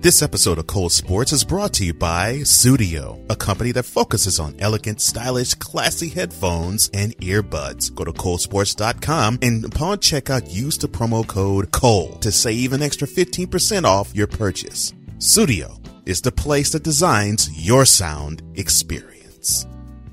This episode of Cole Sports is brought to you by Sudio, a company that focuses on elegant, stylish, classy headphones and earbuds. Go to colesports.com and upon checkout, use the promo code COLE to save an extra 15% off your purchase. Sudio is the place that designs your sound experience.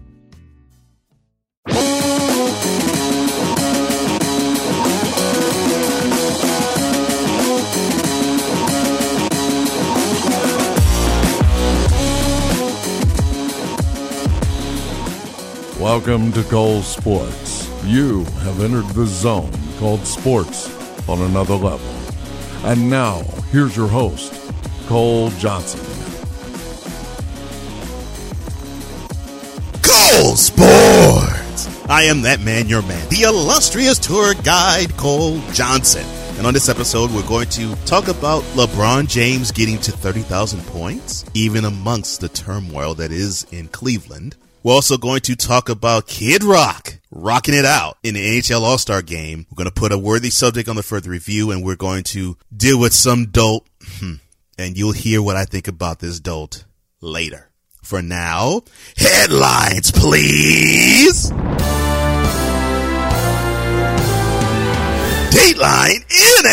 Welcome to Cole Sports. You have entered the zone called sports on another level. And now, here's your host, Cole Johnson. Cole Sports! I am that man, your man, the illustrious tour guide, Cole Johnson. And on this episode, we're going to talk about LeBron James getting to 30,000 points, even amongst the turmoil that is in Cleveland. We're also going to talk about Kid Rock rocking it out in the NHL All-Star Game. We're going to put a worthy subject on the further review, and we're going to deal with some dolt. And you'll hear what I think about this dolt later. For now, headlines, please. Dateline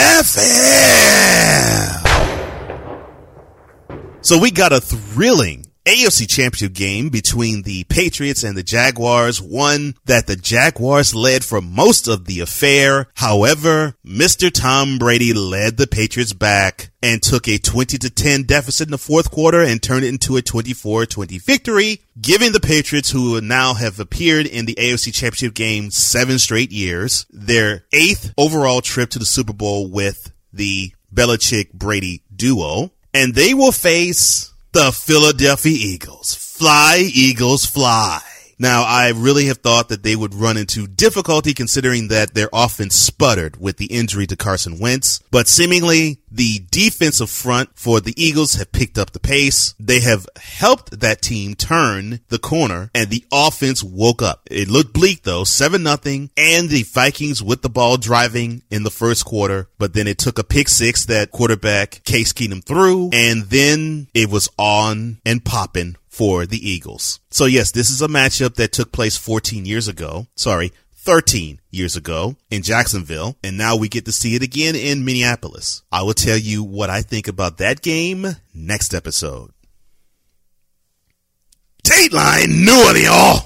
NFL. So we got a thrilling AFC Championship game between the Patriots and the Jaguars, one that the Jaguars led for most of the affair. However, Mr. Tom Brady led the Patriots back and took a 20-10 deficit in the fourth quarter and turned it into a 24-20 victory, giving the Patriots, who now have appeared in the AFC Championship game 7 straight years, their 8th overall trip to the Super Bowl with the Belichick-Brady duo. And they will face the Philadelphia Eagles. Fly, Eagles, fly. Now, I really have thought that they would run into difficulty considering that their offense sputtered with the injury to Carson Wentz. But seemingly, the defensive front for the Eagles have picked up the pace. They have helped that team turn the corner, and the offense woke up. It looked bleak, though, 7-0, and the Vikings with the ball driving in the first quarter. But then it took a pick six that quarterback Case Keenum threw, and then it was on and popping for the Eagles. So yes, this is a matchup that took place 13 years ago in Jacksonville, and now we get to see it again in Minneapolis. I will tell you what I think about that game next episode. Dateline New Orleans.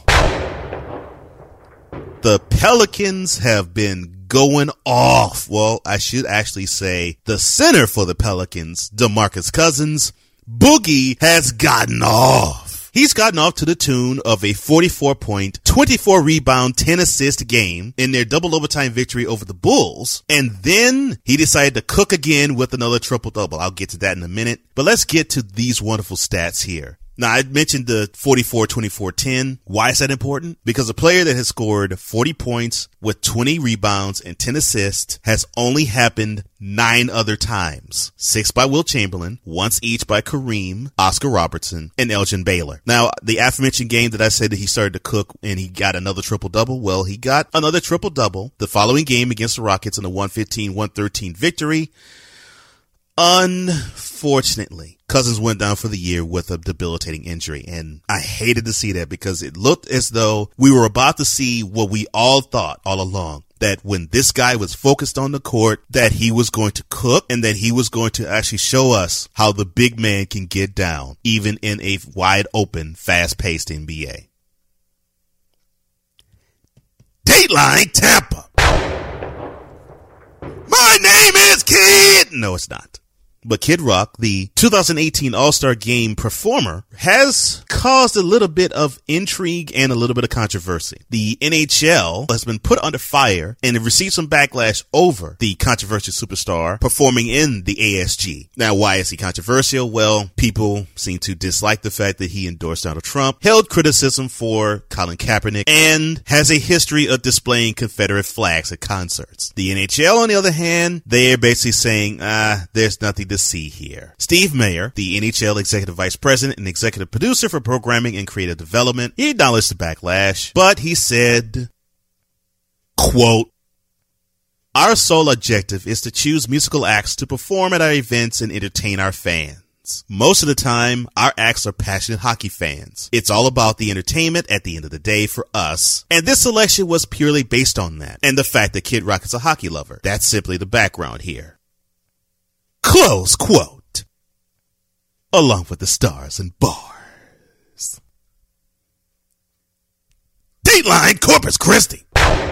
The Pelicans have been going off. Well, I should actually say the center for the Pelicans, DeMarcus Cousins, Boogie, has gotten off. He's gotten off to the tune of a 44-point, 24-rebound, 10-assist game in their double overtime victory over the Bulls. And then he decided to cook again with another triple-double. I'll get to that in a minute. But let's get to these wonderful stats here. Now, I mentioned the 44-24-10. Why is that important? Because a player that has scored 40 points with 20 rebounds and 10 assists has only happened 9 other times. 6 by Wilt Chamberlain, once each by Kareem, Oscar Robertson, and Elgin Baylor. Now, the aforementioned game that I said that he started to cook and he got another triple-double, well, he got another triple-double the following game against the Rockets in a 115-113 victory. Unfortunately, Cousins went down for the year with a debilitating injury, and I hated to see that because it looked as though we were about to see what we all thought all along, that when this guy was focused on the court, that he was going to cook and that he was going to actually show us how the big man can get down, even in a wide open, fast-paced NBA. Dateline Tampa. My name is Kid. No, it's not. But Kid Rock, the 2018 All-Star Game performer, has caused a little bit of intrigue and a little bit of controversy. The NHL has been put under fire and have received some backlash over the controversial superstar performing in the ASG. Now, why is he controversial? Well, people seem to dislike the fact that he endorsed Donald Trump, held criticism for Colin Kaepernick, and has a history of displaying Confederate flags at concerts. The NHL, on the other hand, they're basically saying, there's nothing to see here. Steve Mayer, the NHL executive vice president and executive producer for programming and creative development, he acknowledged the backlash, but he said, quote, "Our sole objective is to choose musical acts to perform at our events and entertain our fans. fans. Most of the time, our acts are passionate hockey fans. It's all about the entertainment at the end of the day for us. And this selection was purely based on that. And the fact that Kid Rock is a hockey lover. That's simply the background here. Close quote. Along with the stars and bars. Dateline Corpus Christi.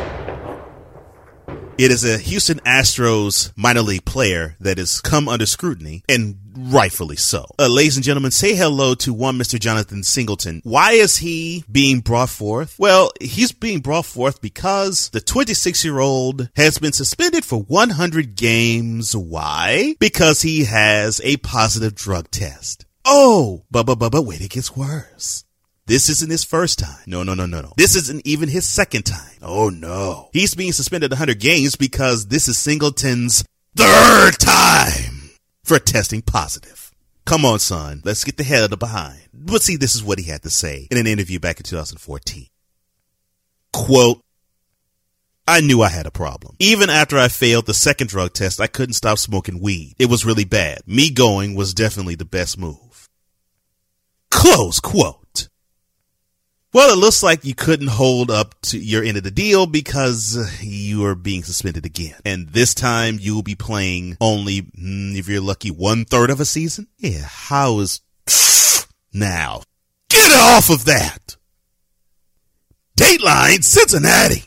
It is a Houston Astros minor league player that has come under scrutiny, and rightfully so. Ladies and gentlemen, say hello to one Mr. Jonathan Singleton. Why is he being brought forth? Well, he's being brought forth because the 26-year-old has been suspended for 100 games. Why? Because he has a positive drug test. Oh, but wait, it gets worse. This isn't his first time. No. This isn't even his second time. Oh, no. He's being suspended 100 games because this is Singleton's third time for testing positive. Come on, son. Let's get the head of the behind. But see, this is what he had to say in an interview back in 2014. Quote, I knew I had a problem. Even after I failed the second drug test, I couldn't stop smoking weed. It was really bad. Me going was definitely the best move. Close quote. Well, it looks like you couldn't hold up to your end of the deal because you are being suspended again. And this time you will be playing only, if you're lucky, 1/3 of a season? Yeah, how is... Now, get off of that! Dateline Cincinnati!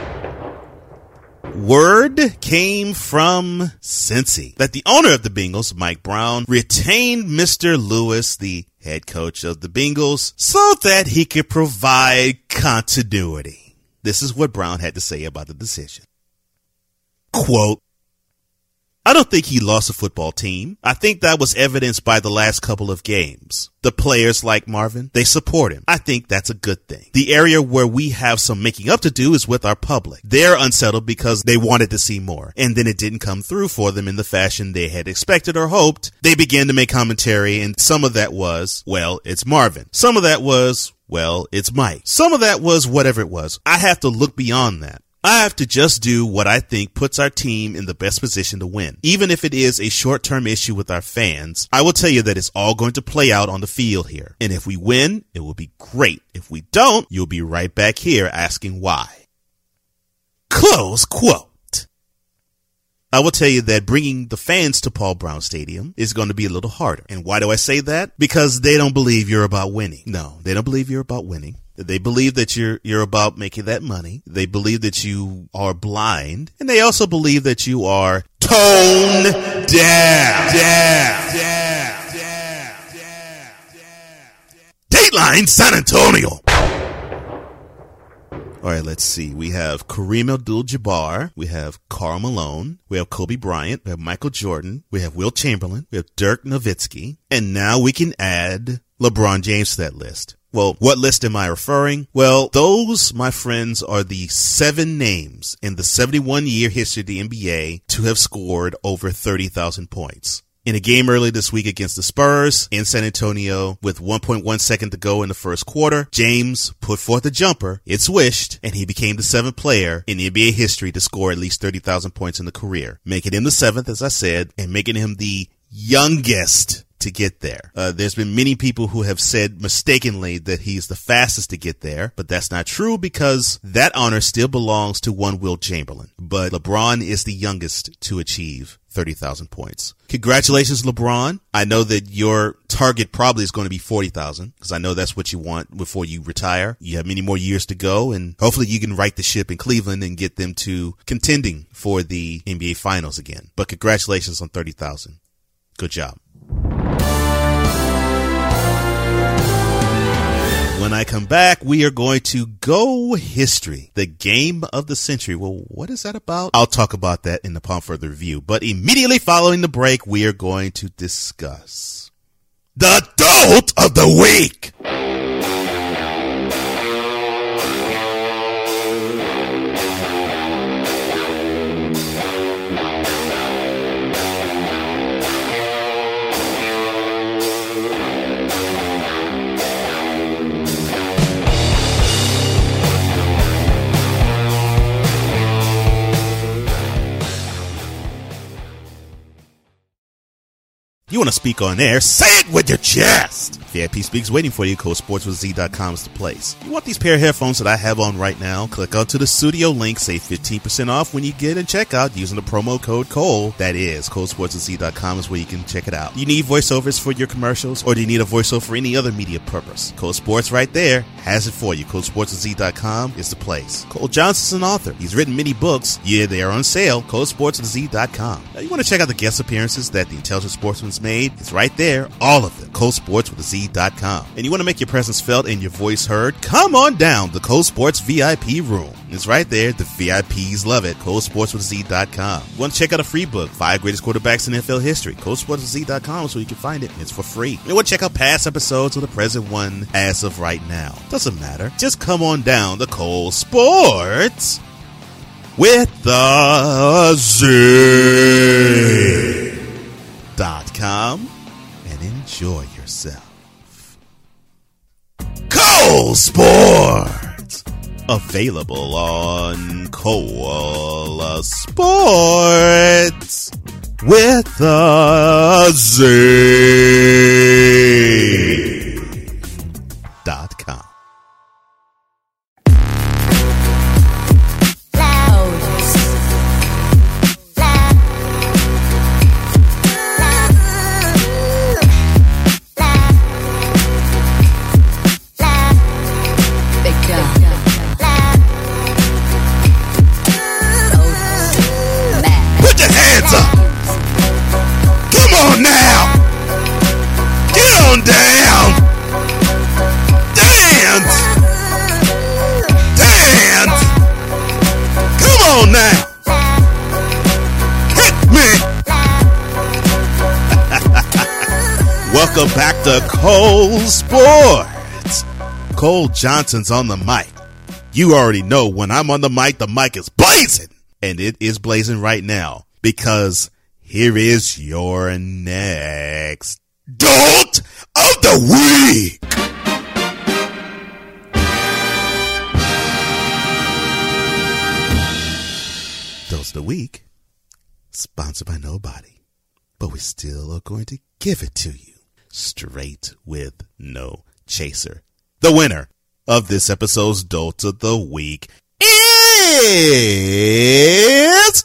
Word came from Cincy that the owner of the Bengals, Mike Brown, retained Mr. Lewis, the head coach of the Bengals, so that he could provide continuity. This is what Brown had to say about the decision. Quote, I don't think he lost a football team. I think that was evidenced by the last couple of games. The players like Marvin, they support him. I think that's a good thing. The area where we have some making up to do is with our public. They're unsettled because they wanted to see more, and then it didn't come through for them in the fashion they had expected or hoped. They began to make commentary, and some of that was, well, it's Marvin. Some of that was, well, it's Mike. Some of that was whatever it was. I have to look beyond that. I have to just do what I think puts our team in the best position to win. Even if it is a short-term issue with our fans, I will tell you that it's all going to play out on the field here. And if we win, it will be great. If we don't, you'll be right back here asking why. Close quote. I will tell you that bringing the fans to Paul Brown Stadium is going to be a little harder. And why do I say that? Because they don't believe you're about winning. No, they don't believe you're about winning. They believe that you're about making that money. They believe that you are blind. And they also believe that you are toned down. Dateline San Antonio. All right, let's see. We have Kareem Abdul-Jabbar. We have Karl Malone. We have Kobe Bryant. We have Michael Jordan. We have Wilt Chamberlain. We have Dirk Nowitzki. And now we can add LeBron James to that list. Well, what list am I referring? Well, those, my friends, are the 7 names in the 71-year history of the NBA to have scored over 30,000 points. In a game early this week against the Spurs in San Antonio with 1.1 second to go in the first quarter, James put forth a jumper, it swished, and he became the 7th player in NBA history to score at least 30,000 points in the career, making him the 7th, as I said, and making him the youngest to get there. There's been many people who have said mistakenly that he's the fastest to get there, but that's not true because that honor still belongs to one Wilt Chamberlain. But LeBron is the youngest to achieve 30,000 points. Congratulations, LeBron. I know that your target probably is going to be 40,000 because I know that's what you want before you retire. You have many more years to go, and hopefully you can right the ship in Cleveland and get them to contending for the NBA Finals again. But congratulations on 30,000. Good job. When I come back, we are going to go history, the game of the century. Well, what is that about? I'll talk about that in upon further review. But immediately following the break, we are going to discuss the Dolt of the Week. You want to speak on air? Say it with your chest! VIP Speaks waiting for you. ColdSportsWithZ.com is the place. You want these pair of headphones that I have on right now? Click out to the studio link. Save 15% off when you get and check out using the promo code COLE. That is, ColdSportsWithZ.com is where you can check it out. Do you need voiceovers for your commercials, or do you need a voiceover for any other media purpose? Cole Sports right there has it for you. ColdSportsWithZ.com is the place. Cole Johnson's an author. He's written many books. Yeah, they are on sale. ColdSportsWithZ.com. Now, you want to check out the guest appearances that the Intelligent Sportsman's made? It's right there. All of them. ColdSportsWithZ.com. And you want to make your presence felt and your voice heard? Come on down to Cole Sports VIP room. It's right there. The VIPs love it. ColdSportsWithZ.com. You want to check out a free book, 5 Greatest Quarterbacks in NFL History? ColdSportsWithZ.com is where you can find it. It's for free. You want to check out past episodes or the present one as of right now? Doesn't matter. Just come on down to Cole Sports with the Z.com and enjoy yourself. Cole Sports, available on Cole Sports with the Z.com. Welcome back to Cole Sports. Cole Johnson's on the mic. You already know when I'm on the mic is blazing. And it is blazing right now because here is your next Dolt of the Week. Dolt of the Week, sponsored by nobody, but we still are going to give it to you. Straight with no chaser. The winner of this episode's Dolt of the Week is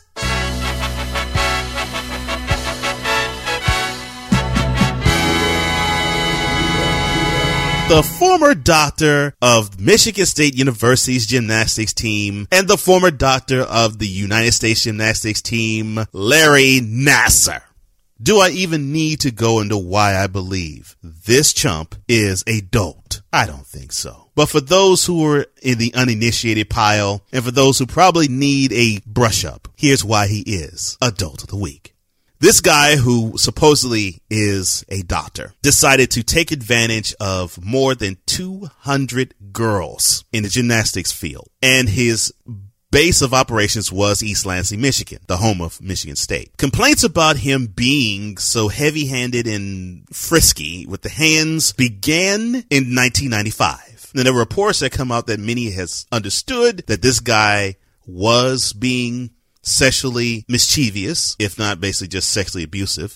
the former doctor of Michigan State University's gymnastics team and the former doctor of the United States gymnastics team, Larry Nassar. Do I even need to go into why I believe this chump is a dolt? I don't think so. But for those who are in the uninitiated pile, and for those who probably need a brush up, here's why he is a Dolt of the Week. This guy, who supposedly is a doctor, decided to take advantage of more than 200 girls in the gymnastics field, and his base of operations was East Lansing, Michigan, the home of Michigan State. Complaints about him being so heavy-handed and frisky with the hands began in 1995. And there were reports that come out that many has understood that this guy was being sexually mischievous, if not basically just sexually abusive,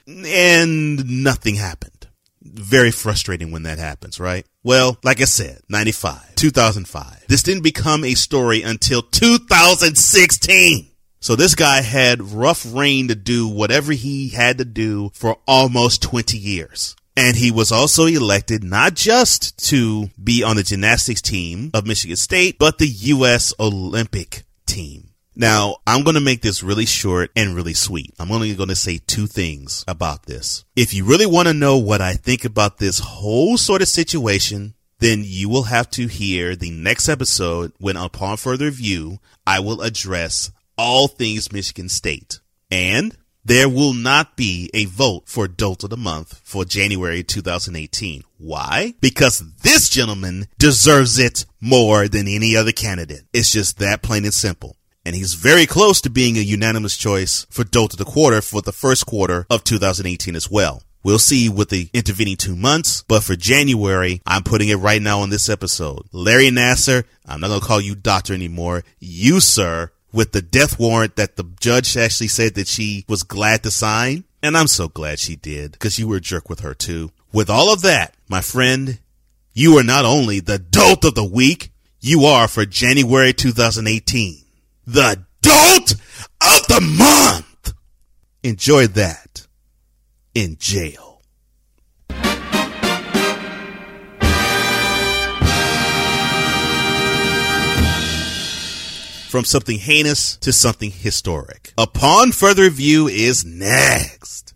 and nothing happened. Very frustrating when that happens, right? Well, like I said, 95, 2005. This didn't become a story until 2016. So this guy had rough reign to do whatever he had to do for almost 20 years. And he was also elected not just to be on the gymnastics team of Michigan State, but the U.S. Olympic team. Now, I'm going to make this really short and really sweet. I'm only going to say two things about this. If you really want to know what I think about this whole sort of situation, then you will have to hear the next episode when, upon further review, I will address all things Michigan State. And there will not be a vote for Dolt of the Month for January 2018. Why? Because this gentleman deserves it more than any other candidate. It's just that plain and simple. And he's very close to being a unanimous choice for Dolt of the Quarter for the first quarter of 2018 as well. We'll see with the intervening 2 months, but for January, I'm putting it right now on this episode. Larry Nassar, I'm not going to call you doctor anymore. You, sir, with the death warrant that the judge actually said that she was glad to sign, And I'm so glad she did, because you were a jerk with her too. With all of that, my friend, you are not only the dolt of the week, you are for January 2018, the dolt of the month. Enjoy that in jail. From something heinous to something historic. Upon Further Review is next.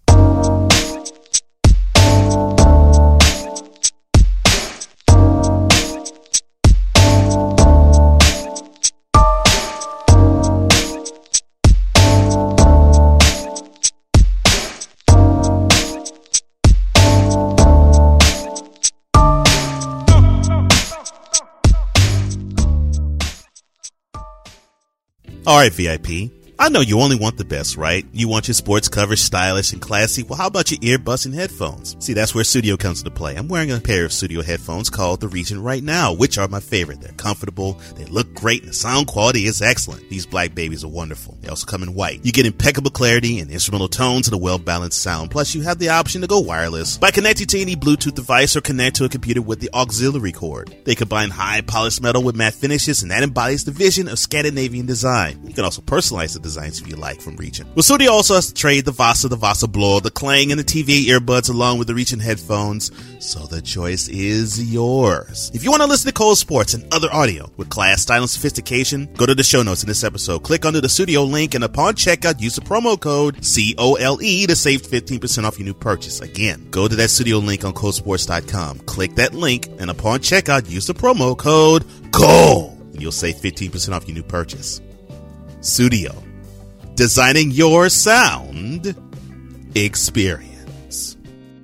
All right, VIP. I know you only want the best, right? You want your sports coverage stylish and classy. Well, how about your ear-busting headphones? See, that's where Studio comes into play. I'm wearing a pair of Studio headphones called the Regent right now, which are my favorite. They're comfortable, they look great, and the sound quality is excellent. These black babies are wonderful. They also come in white. You get impeccable clarity and instrumental tones and a well-balanced sound. Plus, you have the option to go wireless by connecting to any Bluetooth device or connect to a computer with the auxiliary cord. They combine high-polished metal with matte finishes, and that embodies the vision of Scandinavian design. You can also personalize the designs if you like from Regent. Well, Studio also has to trade the Vasa Blower, the Klang, and the TVA earbuds along with the Regent headphones, so the choice is yours. If you want to listen to Cole Sports and other audio with class, style, and sophistication, go to the show notes in this episode. Click under the Studio link, and upon checkout, use the promo code COLE to save 15% off your new purchase. Again, go to that Studio link on ColeSports.com. Click that link, and upon checkout, use the promo code COLE, and you'll save 15% off your new purchase. Studio. Designing your sound experience.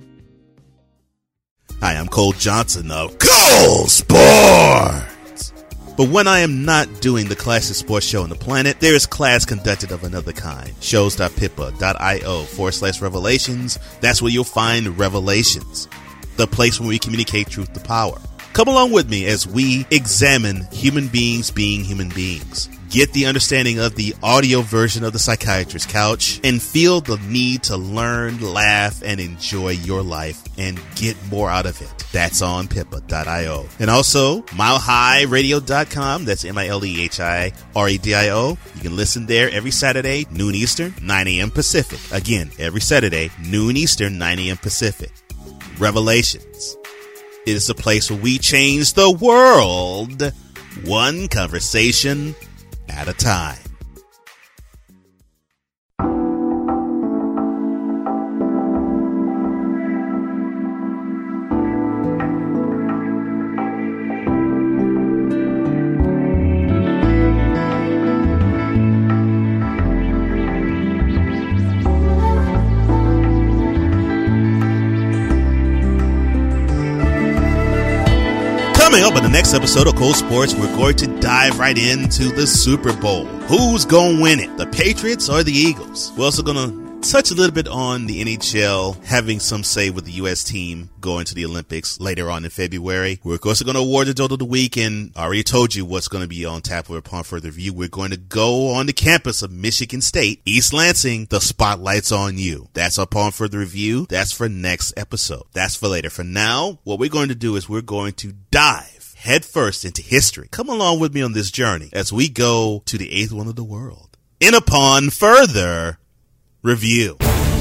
Hi, I'm Cole Johnson of Cole Sports. But when I am not doing the classiest sports show on the planet, there is class conducted of another kind. Shows.pippa.io/revelations. That's where you'll find Revelations, the place where we communicate truth to power. Come along with me as we examine human beings being human beings. Get the understanding of the audio version of the Psychiatrist's Couch and feel the need to learn, laugh, and enjoy your life and get more out of it. That's on pippa.io. And also, milehighradio.com. That's MILEHIRADIO. You can listen there every Saturday, noon Eastern, 9 a.m. Pacific. Again, every Saturday, noon Eastern, 9 a.m. Pacific. Revelations. It is a place where we change the world, one conversation at a time. Coming up in the next episode of Cole Sports, we're going to dive right into the Super Bowl. Who's going to win it, the Patriots or the Eagles? We're also going to touch a little bit on the NHL having some say with the U.S. team going to the Olympics later on in February. We're also going to award the Dolt of the Week, and I already told you what's going to be on tap upon further review. We're going to go on the campus of Michigan State, East Lansing. The spotlight's on you. That's upon further review. That's for next episode. That's for later. For now, what we're going to do is we're going to dive headfirst into history. Come along with me on this journey as we go to the eighth wonder of the world. And upon further review.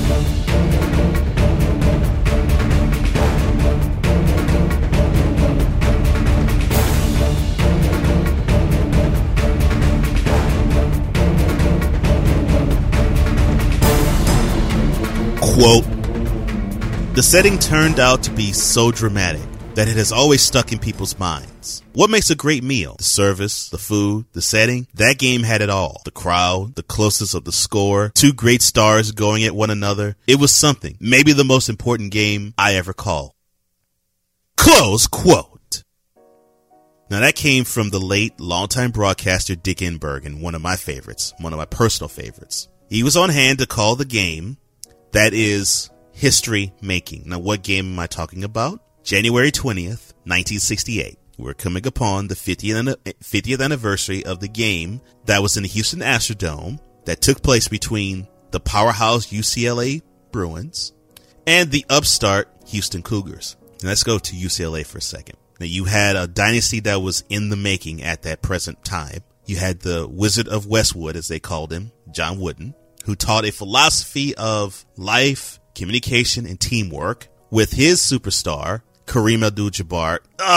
Quote, the setting turned out to be so dramatic that it has always stuck in people's minds. What makes a great meal? The service, the food, the setting? That game had it all. The crowd, the closeness of the score, two great stars going at one another. It was something. Maybe the most important game I ever called. Close quote. Now that came from the late longtime broadcaster Dick Enberg, and one of my favorites, one of my personal favorites. He was on hand to call the game that is history making. Now what game am I talking about? January 20th, 1968. We're coming upon the 50th anniversary of the game that was in the Houston Astrodome that took place between the powerhouse UCLA Bruins, and the upstart Houston Cougars. Now let's go to UCLA for a second. Now, you had a dynasty that was in the making at that present time. You had the Wizard of Westwood, as they called him, John Wooden, who taught a philosophy of life, communication, and teamwork with his superstar, Kareem Abdul-Jabbar,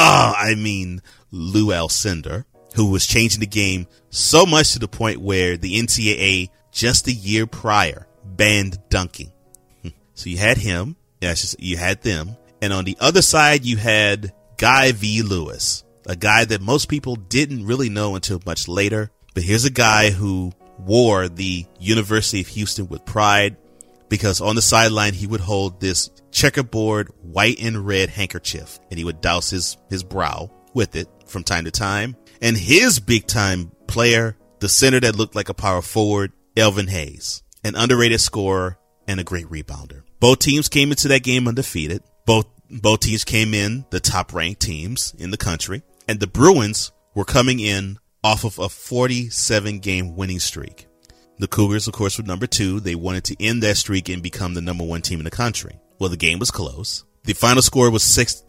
Lou Alcindor, who was changing the game so much to the point where the NCAA just a year prior banned dunking. So you had him, you had them, and on the other side you had Guy V. Lewis, a guy that most people didn't really know until much later. But here's a guy who wore the University of Houston with pride, because on the sideline he would hold this checkerboard white and red handkerchief, and he would douse his brow with it from time to time. And his big time player, the center that looked like a power forward, Elvin Hayes, an underrated scorer and a great rebounder. Both teams came into that game undefeated. Both teams came in the top ranked teams in the country, and the Bruins were coming in off of a 47 game winning streak. The Cougars, of course, were number 2. They wanted to end that streak and become the number 1 team in the country. Well, the game was close. The final score was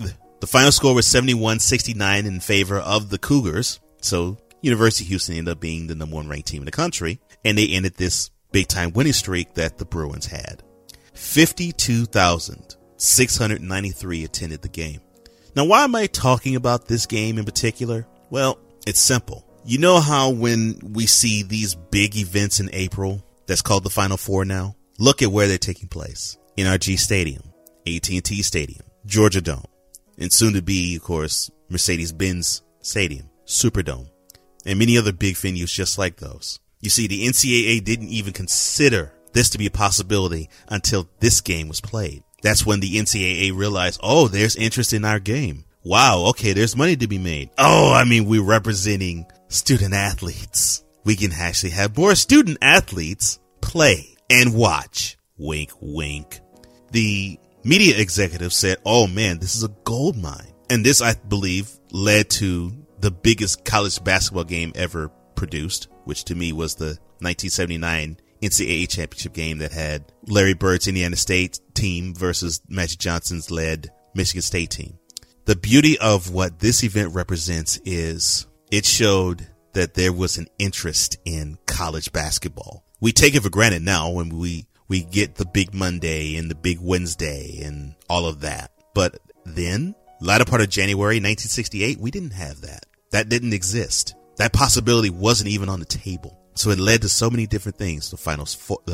71-69 in favor of the Cougars. So University of Houston ended up being the number 1 ranked team in the country, and they ended this big time winning streak that the Bruins had. 52,693 attended the game. Now, why am I talking about this game in particular? Well, it's simple. You know how when we see these big events in April, that's called the Final Four now? Look at where they're taking place. NRG Stadium, AT&T Stadium, Georgia Dome, and soon to be, of course, Mercedes-Benz Stadium, Superdome, and many other big venues just like those. You see, the NCAA didn't even consider this to be a possibility until this game was played. That's when the NCAA realized, oh, there's interest in our game. Wow, okay, there's money to be made. We're representing student athletes. We can actually have more student athletes play and watch. Wink, wink. The media executive said, oh man, this is a gold mine. And this, I believe, led to the biggest college basketball game ever produced, which to me was the 1979 NCAA championship game that had Larry Bird's Indiana State team versus Magic Johnson's led Michigan State team. The beauty of what this event represents is it showed that there was an interest in college basketball. We take it for granted now when we get the big Monday and the big Wednesday and all of that. But then, latter part of January 1968, we didn't have that. That didn't exist. That possibility wasn't even on the table. So it led to so many different things. The Final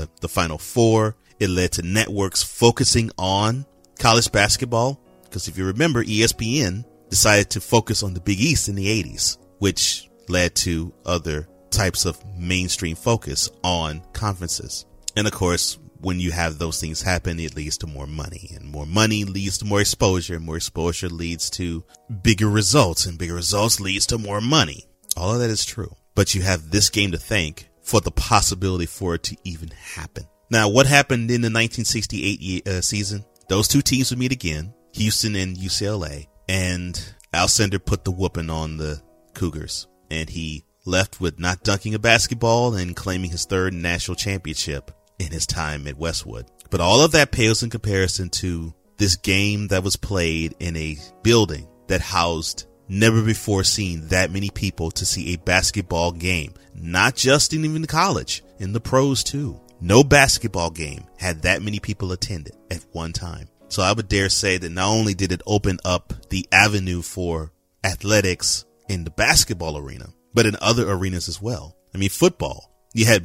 Four. It led to networks focusing on college basketball. Because if you remember, ESPN decided to focus on the Big East in the 80s, which led to other types of mainstream focus on conferences. And of course, when you have those things happen, it leads to more money, and more money leads to more exposure, and more exposure leads to bigger results, and bigger results leads to more money. All of that is true. But you have this game to thank for the possibility for it to even happen. Now, what happened in the 1968 season? Those two teams would meet again, Houston and UCLA, and Alcindor put the whooping on the Cougars, and he left with not dunking a basketball and claiming his 3rd national championship in his time at Westwood. But all of that pales in comparison to this game that was played in a building that housed never before seen that many people to see a basketball game, not just in even college, in the pros too. No basketball game had that many people attended at one time. So I would dare say that not only did it open up the avenue for athletics in the basketball arena, but in other arenas as well. I mean, football, you had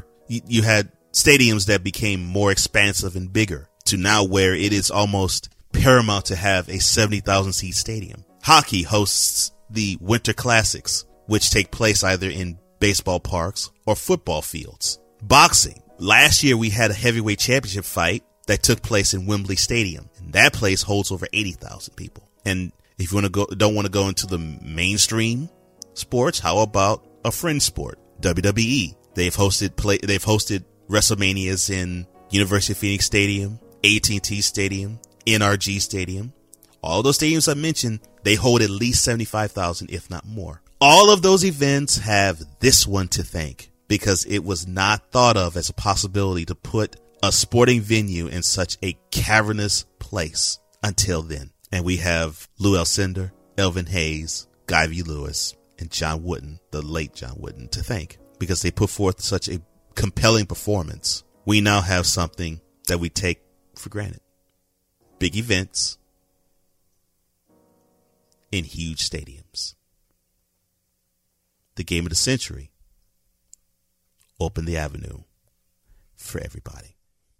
stadiums that became more expansive and bigger to now where it is almost paramount to have a 70,000 seat stadium. Hockey hosts the Winter Classics, which take place either in baseball parks or football fields. Boxing. Last year we had a heavyweight championship fight that took place in Wembley Stadium, and that place holds over 80,000 people. And if you don't want to go into the mainstream sports, how about a fringe sport? WWE. They've hosted WrestleManias in University of Phoenix Stadium, AT&T Stadium, NRG Stadium. All those stadiums I mentioned, they hold at least 75,000, if not more. All of those events have this one to thank, because it was not thought of as a possibility to put a sporting venue in such a cavernous place until then. And we have Lou Alcindor, Elvin Hayes, Guy V. Lewis, and John Wooden, the late John Wooden, to thank, because they put forth such a compelling performance. We now have something that we take for granted. Big events in huge stadiums. The game of the century opened the avenue for everybody.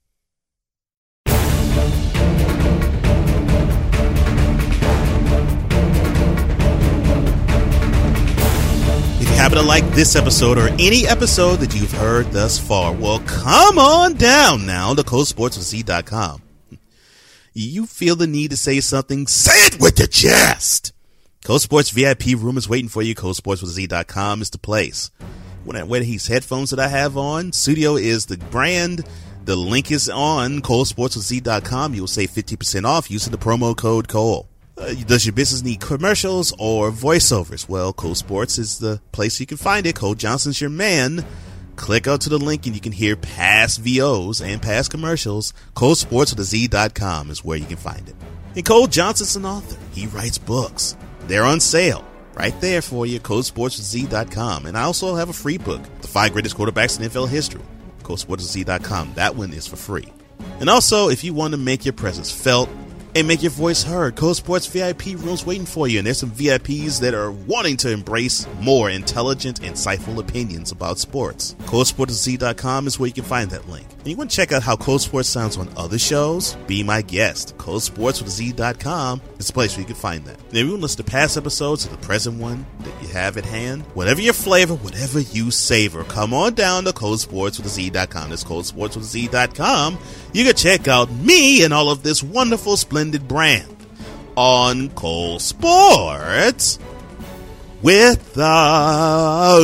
If you happen to like this episode or any episode that you've heard thus far, well, come on down now to ColdSportsWithZ.com. You feel the need to say something? Say it with your chest! Cold Sports VIP room is waiting for you. ColdSportsWithZ.com is the place. When I wear these headphones that I have on, Studio is the brand. The link is on ColdSportsWithZ.com. You'll save 50% off using the promo code Cole. Does your business need commercials or voiceovers? Well, Cole Sports is the place you can find it. Cole Johnson's your man. Click out to the link and you can hear past VOs and past commercials. ColdSportsWithZ.com is where you can find it. And Cole Johnson's an author. He writes books. They're on sale right there for you. ColdSportsWithZ.com. And I also have a free book, The 5 Greatest Quarterbacks in NFL History. ColdSportsWithZ.com. That one is for free. And also, if you want to make your presence felt and make your voice heard, Cold Sports VIP rooms waiting for you. And there's some VIPs that are wanting to embrace more intelligent, insightful opinions about sports. ColdSportsWithZ.com is where you can find that link. And you want to check out how Cold Sports sounds on other shows? Be my guest. ColdSportsWithZ.com is the place where you can find that. And if you want to listen to past episodes or the present one that you have at hand, whatever your flavor, whatever you savor, come on down to ColdSportsWithZ.com. That's ColdSportsWithZ.com. You can check out me and all of this wonderful, splendid brand on Cole Sports with the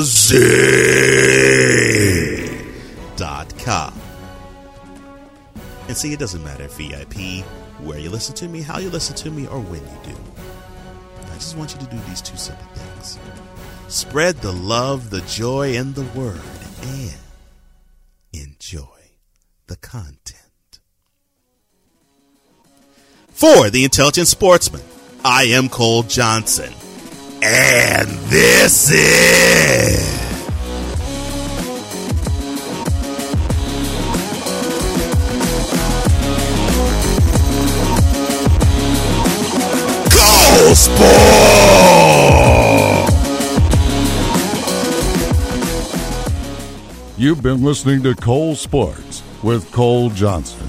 Z.com. And see, it doesn't matter VIP, where you listen to me, how you listen to me, or when you do. I just want you to do these two simple things. Spread the love, the joy, and the word, and enjoy the content. For the Intelligent Sportsman, I am Cole Johnson, and this is Cole Sports! You've been listening to Cole Sports with Cole Johnson.